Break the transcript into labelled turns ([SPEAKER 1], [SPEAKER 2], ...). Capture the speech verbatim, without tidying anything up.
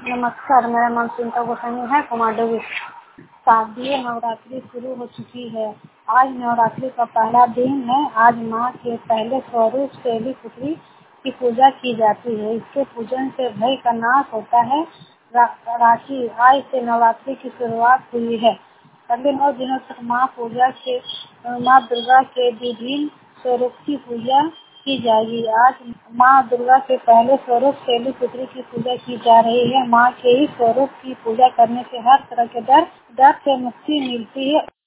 [SPEAKER 1] नमस्कार, मेरा नाम सुनीता गोस्वामी है, कुमारडुबी। शारदीय नवरात्रि शुरू हो चुकी है। आज नवरात्रि का पहला दिन है। आज माँ के पहले स्वरूप शैलपुत्री की पूजा की जाती है। इसके पूजन से भय का नाश होता है। रा, राखी आज से नवरात्रि की शुरुआत हुई है। अगले नौ दिनों तक माँ पूजा के माँ दुर्गा के विभिन्न स्वरूप की पूजा की जाएगी। आज माँ दुर्गा के पहले स्वरूप शैलपुत्री की पूजा की जा रही है। माँ के इस स्वरूप की पूजा करने से हर तरह के डर डर से मुक्ति मिलती है।